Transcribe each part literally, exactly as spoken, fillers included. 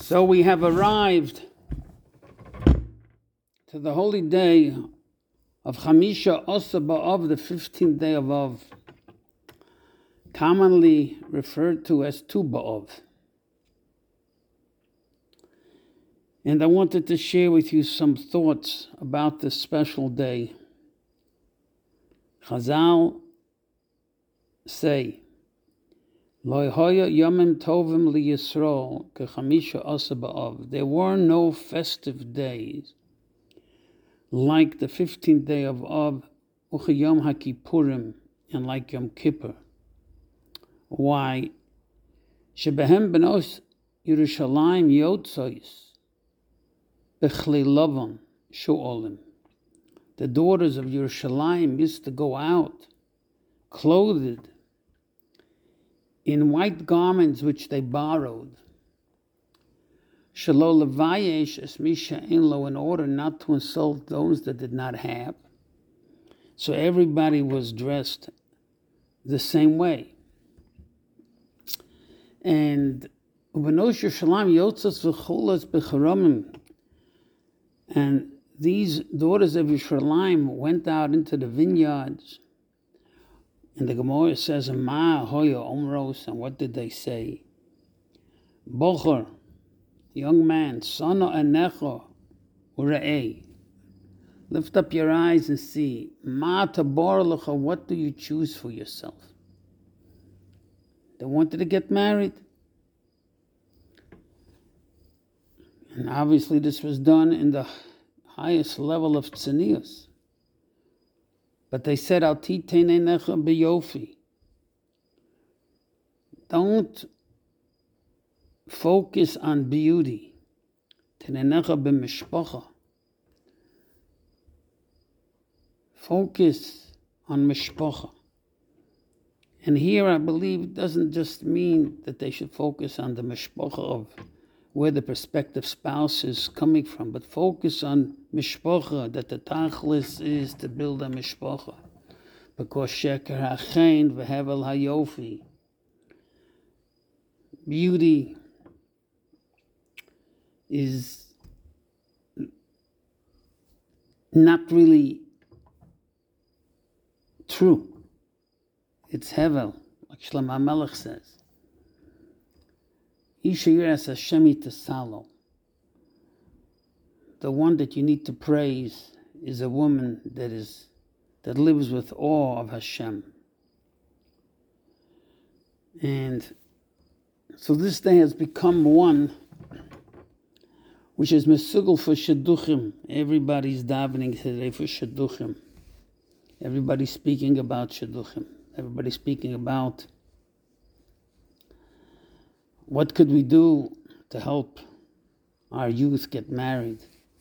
So we have arrived to the holy day of Chamisha Osa B'Av, the fifteenth day of Av, commonly referred to as Tu B'Av. And I wanted to share with you some thoughts about this special day. Chazal say, Lo hoya yomim tovim li Yisrael kechamisha asa b'av. There were no festive days like the fifteenth day of Av, uche Yom HaKippurim, and like Yom Kippur. Why? Shebehem benos Yerushalayim yotzois b'chli lavan shu'olim. The daughters of Yerushalayim used to go out clothed in white garments which they borrowed. Shelo levayesh es misha inlo, in order not to insult those that did not have. So everybody was dressed the same way. And ubenos Yerushalayim yotzos v'cholas b'charamim, and these daughters of Yerushalayim went out into the vineyards. And the Gemara says, Ma hoya omros, and what did they say? Bocher, young man, sana anecha ure'ei. Lift up your eyes and see. Ma tabor lecha, what do you choose for yourself? They wanted to get married. And obviously this was done in the highest level of tzenius. But they said, Al titeinecha biyofi. Don't focus on beauty. Teinecha b'mishpacha. Focus on mishpacha. And here I believe it doesn't just mean that they should focus on the mishpacha of where the prospective spouse is coming from, but focus on mishpacha, that the tachlis is to build a mishpacha. Because sheker hachein v'hevel hayofi, beauty is not really true. It's hevel, like Shlomo HaMelech says. Isha yiras Hashem itasalo. The one that you need to praise is a woman that is that lives with awe of Hashem. And so this day has become one which is mesugel for shidduchim. Everybody's davening today for shidduchim. Everybody's speaking about shidduchim. Everybody's speaking about what could we do to help our youth get married.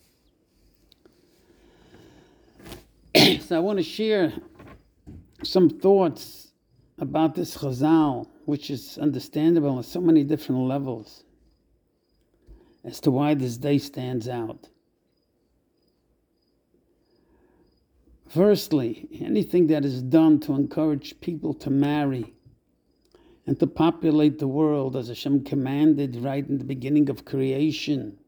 So I want to share some thoughts about this Chazal, which is understandable on so many different levels, as to why this day stands out. Firstly, anything that is done to encourage people to marry and to populate the world as Hashem commanded right in the beginning of creation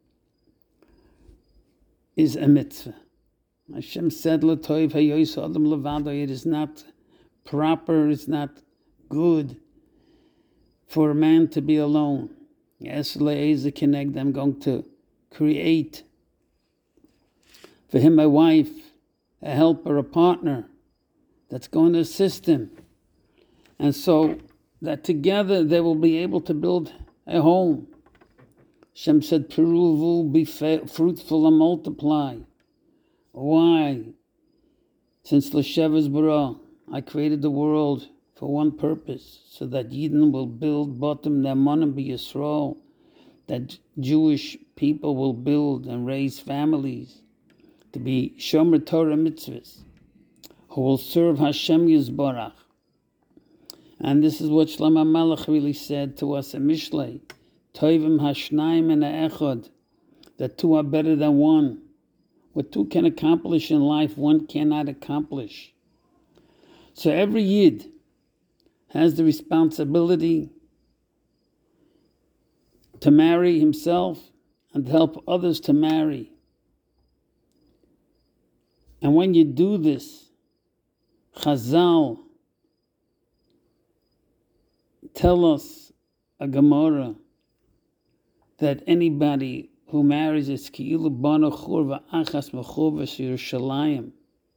is a mitzvah. Hashem said, "L'toiv hayois adam levado." It is not proper, it's not good for a man to be alone. Yes, le'ezeh keneged, I'm going to create for him a wife, a helper, a partner that's going to assist him. And so that together they will be able to build a home. Hashem said, Peruvu, be fruitful and multiply. Why? Since L'Sheves bara, I created the world for one purpose, so that Yidden will build bottom Ne'emanim b'Yisrael, that Jewish people will build and raise families to be Shomer Torah mitzvahs, who will serve Hashem Yisbarach. And this is what Shlomo HaMelech really said to us in Mishlei, Toivim hashnayim and ha'echad, that two are better than one. What two can accomplish in life, one cannot accomplish. So every Yid has the responsibility to marry himself and to help others to marry. And when you do this, Chazal tell us, a Gemara, that anybody who marries is ki'ilu bana churva achas mechurvas Yerushalayim.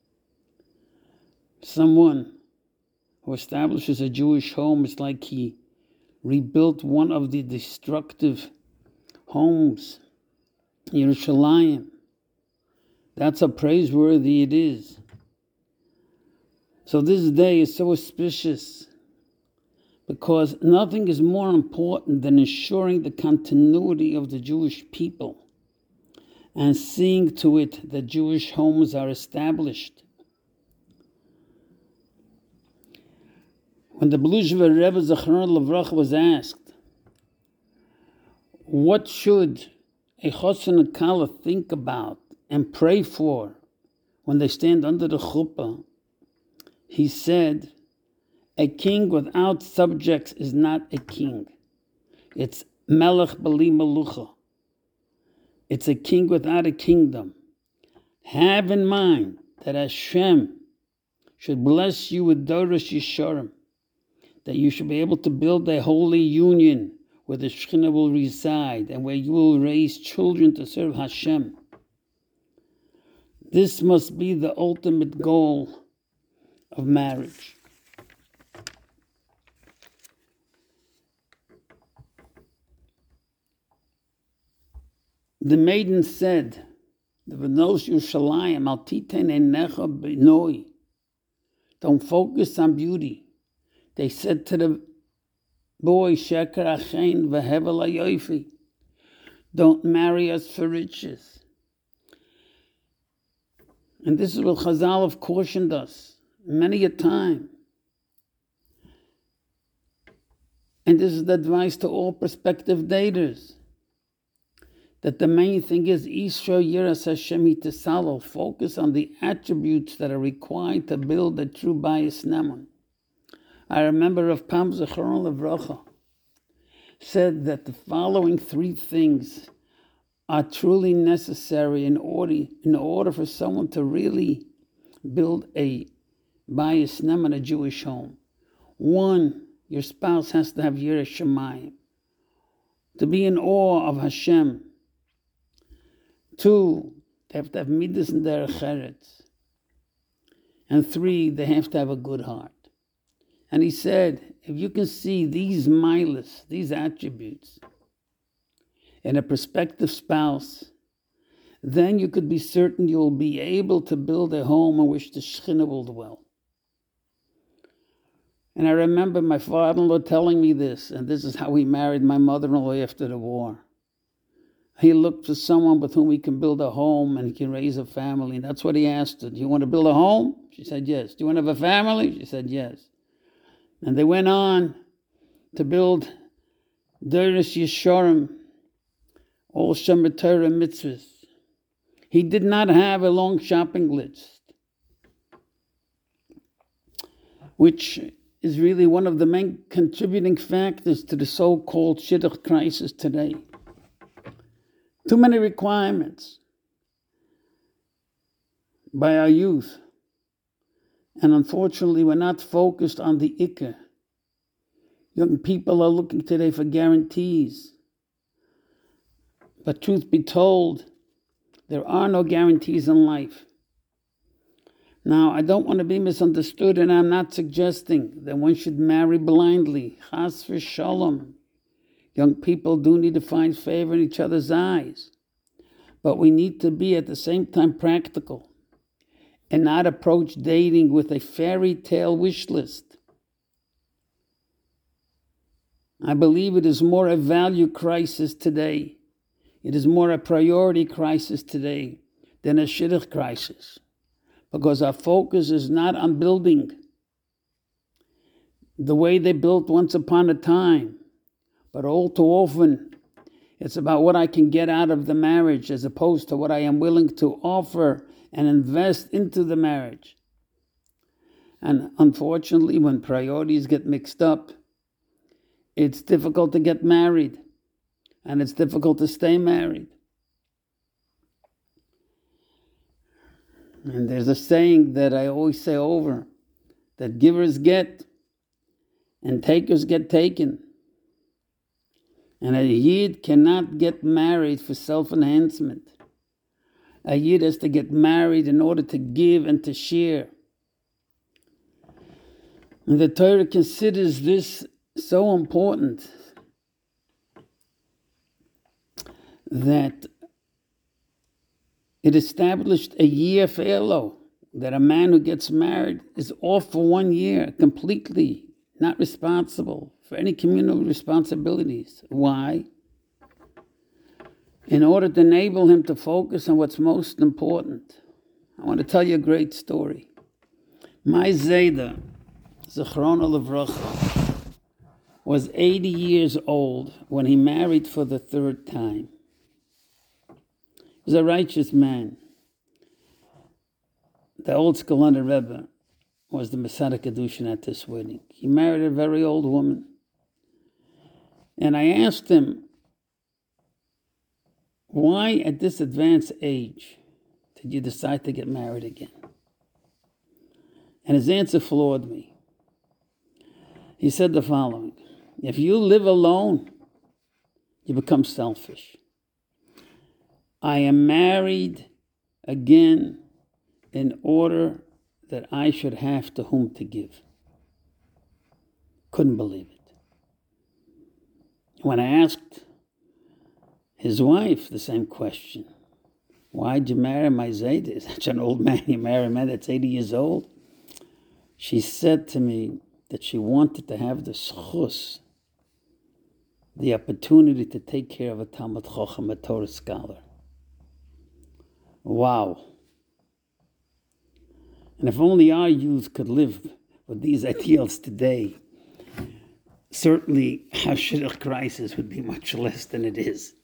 Someone who establishes a Jewish home is like he rebuilt one of the destructive homes, Yerushalayim. That's how praiseworthy it is. So this day is so auspicious because nothing is more important than ensuring the continuity of the Jewish people and seeing to it that Jewish homes are established. When the Beluzhever Rebbe Zechron Levrach was asked, what should a Chosson and Kala think about and pray for when they stand under the chuppah, he said, a king without subjects is not a king. It's melech bali melucha. It's a king without a kingdom. Have in mind that Hashem should bless you with Doros Yesharim, that you should be able to build a holy union where the Shekhinah will reside and where you will raise children to serve Hashem. This must be the ultimate goal of marriage. The maiden said, the V'nos Yerushalayim al titen einecha b'noi. Don't focus on beauty. They said to the boy, Sheker achein v'hevel hayofi. Don't marry us for riches. And this is what Chazal have cautioned us many a time. And this is the advice to all prospective daters, that the main thing is Isra Yiras Hashem Yitasalo. Focus on the attributes that are required to build a true Bayis Nemun. I remember Rav Pam Zechron Levracha said that the following three things are truly necessary in order, in order for someone to really build a Bayis Nemun, a Jewish home. One, your spouse has to have Yiras Shamayim, to be in awe of Hashem. Two, they have to have midas and derech eretz. And three, they have to have a good heart. And he said, if you can see these milas, these attributes, in a prospective spouse, then you could be certain you will be able to build a home in which the Shekhinah will dwell. And I remember my father-in-law telling me this, and this is how he married my mother-in-law after the war. He looked for someone with whom he can build a home and he can raise a family. And that's what he asked her. Do you want to build a home? She said, yes. Do you want to have a family? She said, yes. And they went on to build Doros Yesharim, all Shomer Torah mitzvahs. He did not have a long shopping list, which is really one of the main contributing factors to the so-called shidduch crisis today. Too many requirements by our youth. And unfortunately, we're not focused on the ikar. Young people are looking today for guarantees. But truth be told, there are no guarantees in life. Now, I don't want to be misunderstood, and I'm not suggesting that one should marry blindly. Chas v'shalom. Young people do need to find favor in each other's eyes. But we need to be at the same time practical and not approach dating with a fairy tale wish list. I believe it is more a value crisis today. It is more a priority crisis today than a shidduch crisis, because our focus is not on building the way they built once upon a time, but all too often it's about what I can get out of the marriage as opposed to what I am willing to offer and invest into the marriage. And unfortunately, when priorities get mixed up, it's difficult to get married. and it's difficult to stay married. And there's a saying that I always say over, that givers get and takers get taken. And a Yid cannot get married for self-enhancement. A Yid has to get married in order to give and to share. And the Torah considers this so important that it established a year for Elo, that a man who gets married is off for one year, completely not responsible for any communal responsibilities. Why? In order to enable him to focus on what's most important. I want to tell you a great story. My Zayda, Zechrona Levracha, was eighty years old when he married for the third time. He was a righteous man. The old Skolana Rebbe was the Masada Kedushin at this wedding. He married a very old woman. And I asked him, why at this advanced age did you decide to get married again? And his answer floored me. He said the following: if you live alone, you become selfish. I am married again in order that I should have to whom to give. Couldn't believe it. When I asked his wife the same question, why'd you marry my Zayda? Such an old man, you marry a man that's eighty years old? She said to me that she wanted to have the schus, the opportunity to take care of a Talmud Chacham, a Torah scholar. Wow. And if only our youth could live with these ideals today, certainly our shidduch crisis would be much less than it is.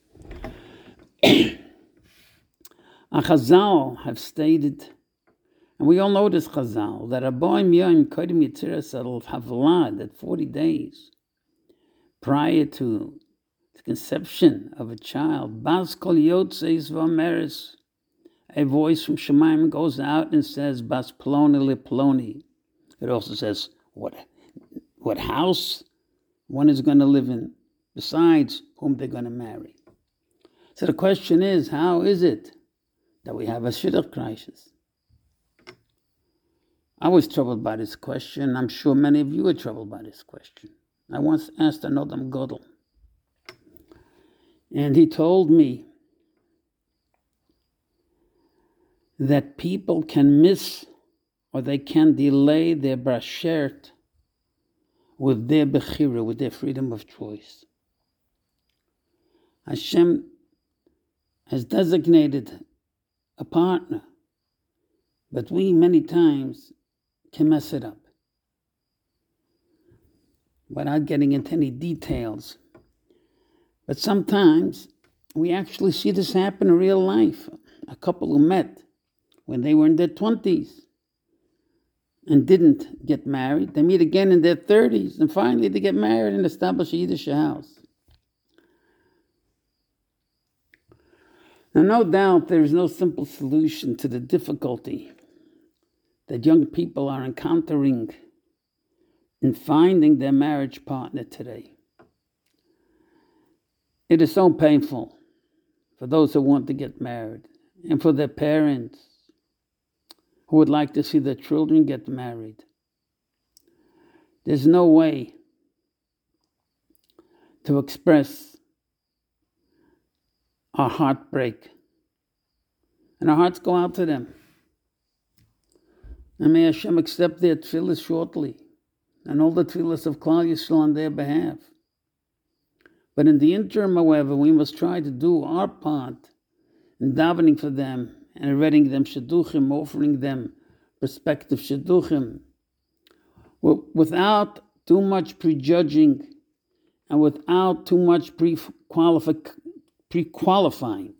Chazal have stated, and we all know this Chazal, that Aboim Yom Kodim Yitziras al Havlad, at forty days prior to the conception of a child, Bas Kol Yotzeis V'Omeres, a voice from Shemaim goes out and says, Bas Ploni li Ploni. It also says what, what house one is going to live in, besides whom they're going to marry. So the question is, how is it that we have a shidduch crisis? I was troubled by this question. I'm sure many of you are troubled by this question. I once asked an Adam Godel, and he told me that people can miss or they can delay their brashert with their bechira, with their freedom of choice. Hashem has designated a partner, but we many times can mess it up. Without getting into any details, but sometimes we actually see this happen in real life. A couple who met when they were in their twenties and didn't get married, they meet again in their thirties, and finally they get married and establish a Yiddish house. Now, no doubt there is no simple solution to the difficulty that young people are encountering in finding their marriage partner today. It is so painful for those who want to get married and for their parents who would like to see their children get married. There's no way to express our heartbreak, and our hearts go out to them. And may Hashem accept their tefillas shortly, and all the tefillas of Klal Yisrael on their behalf. But in the interim, however, we must try to do our part in davening for them and reading them shidduchim, offering them prospective shidduchim, without too much prejudging and without too much pre-qualifi- pre-qualifying.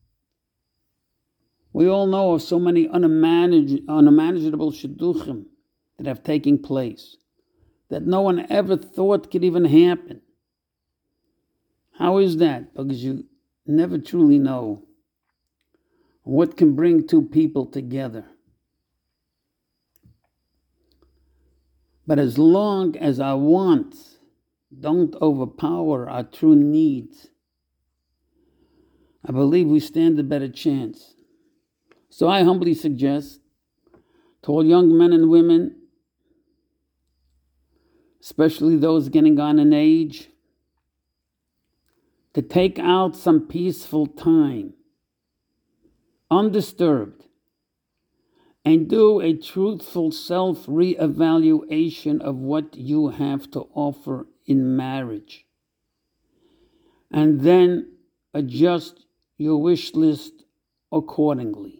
We all know of so many unmanage- unmanageable shidduchim that have taken place that no one ever thought could even happen. How is that? Because you never truly know what can bring two people together. But as long as our wants don't overpower our true needs, I believe we stand a better chance. So I humbly suggest to all young men and women, especially those getting on in age, to take out some peaceful time, undisturbed, and do a truthful self-reevaluation of what you have to offer in marriage. And then adjust your wish list accordingly.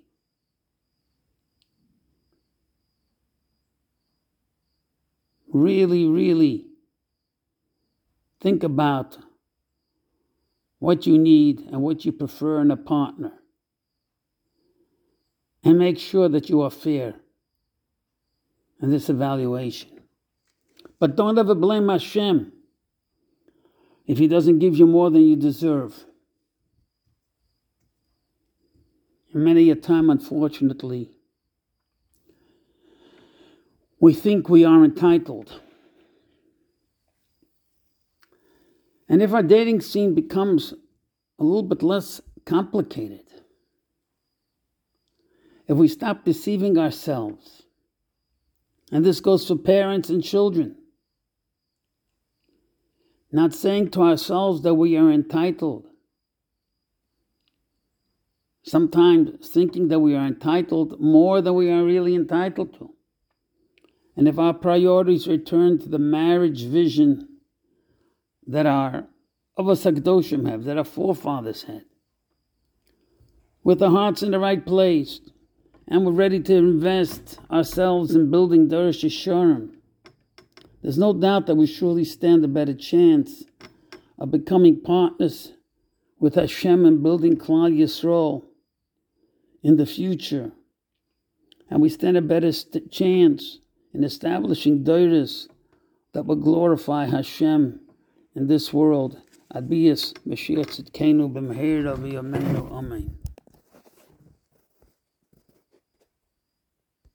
Really, really think about what you need and what you prefer in a partner. And make sure that you are fair in this evaluation. But don't ever blame Hashem if He doesn't give you more than you deserve. And many a time, unfortunately, we think we are entitled. And if our dating scene becomes a little bit less complicated, if we stop deceiving ourselves, and this goes for parents and children, not saying to ourselves that we are entitled, sometimes thinking that we are entitled more than we are really entitled to. And if our priorities return to the marriage vision that our Avos HaKadoshim have, that our forefathers had, with our hearts in the right place, and we're ready to invest ourselves in building Dorosh Yesharim, there's no doubt that we surely stand a better chance of becoming partners with Hashem and building Klal Yisrael in the future. And we stand a better st- chance in establishing Doros that will glorify Hashem in this world. Abiyas Mashiach Tzidkenu b'meher Avi Amenu Amen.